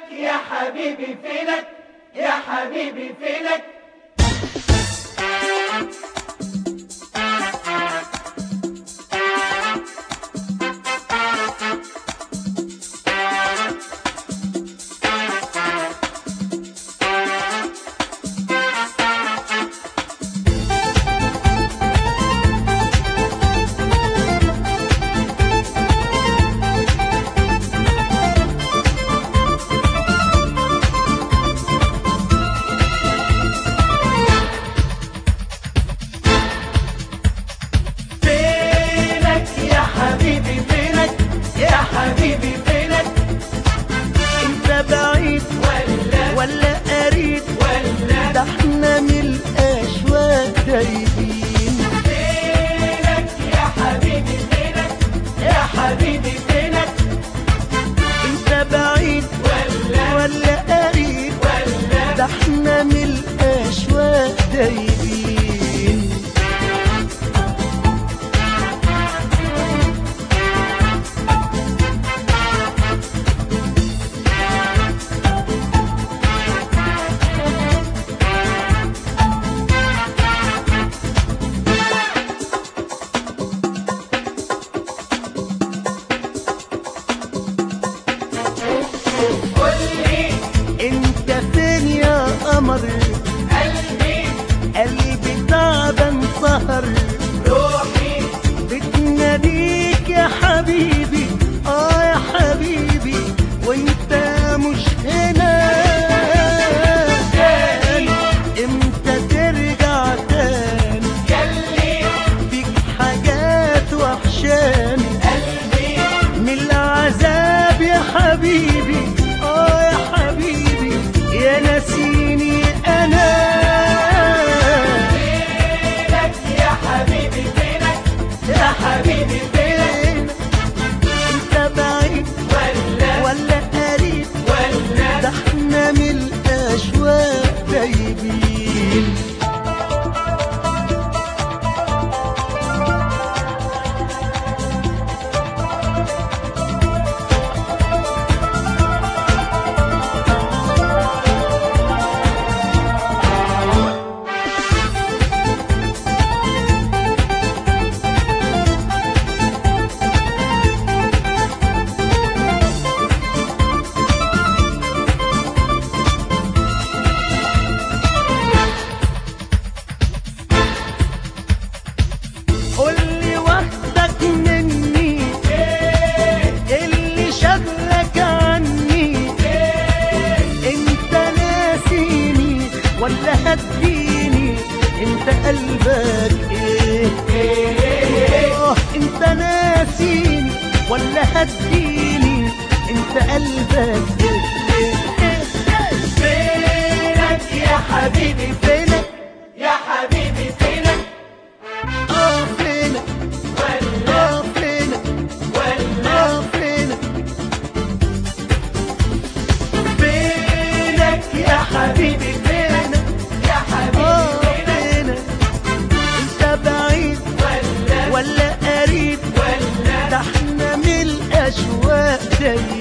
يا حبيبي فينك يا حبيبي فينك. حبيبي فينك انت بعيد ولا قريب ده احنا من الاشواق دايبين. فينك يا حبيبي فينك يا حبيبي فينك انت بعيد ولا قريب ده احنا من الاشواق دايبين. انت فين يا قمر قلبي تعبان سهر روحي بتناديك يا حبيبي يا حبيبي وانت مش هنا. امتى ترجع تاني يلي فيك حاجات وحشاني قلبي من العذاب يا حبيبي يا حبيبي يا نسيني انا. فينك يا حبيبي فينك يا حبيبي فينك انت بعيد ولا قريب ده احنا من الاشواق دايبين. قولي واخدك مني اللي شغلك عني انت ناسيني ولا هتديني انت قلبك انت ناسيني ولا هتديني انت قلبك فينك يا حبيبي فينك يا حبيبي فينك فينك فينك فينك يا حبيبي فينك يا حبيبي فينك انت بعيد ولا قريب ده احنا من الاشواق دايبين.